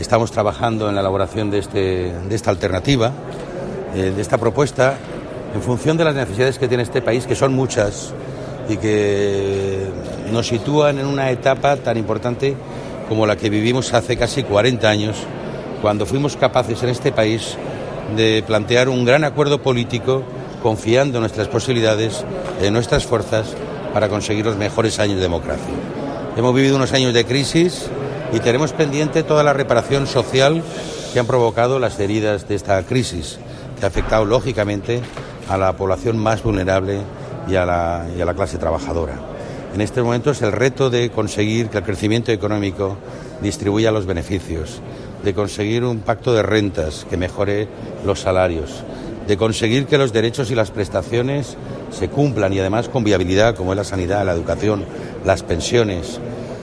Estamos trabajando en la elaboración de esta alternativa, de esta propuesta, en función de las necesidades que tiene este país, que son muchas y que nos sitúan en una etapa tan importante como la que vivimos hace casi 40 años, cuando fuimos capaces en este país de plantear un gran acuerdo político, confiando en nuestras posibilidades, en nuestras fuerzas, para conseguir los mejores años de democracia. Hemos vivido unos años de crisis y tenemos pendiente toda la reparación social que han provocado las heridas de esta crisis, que ha afectado lógicamente a la población más vulnerable y a la clase trabajadora. En este momento es el reto de conseguir que el crecimiento económico distribuya los beneficios, de conseguir un pacto de rentas que mejore los salarios, de conseguir que los derechos y las prestaciones se cumplan y además con viabilidad, como es la sanidad, la educación, las pensiones,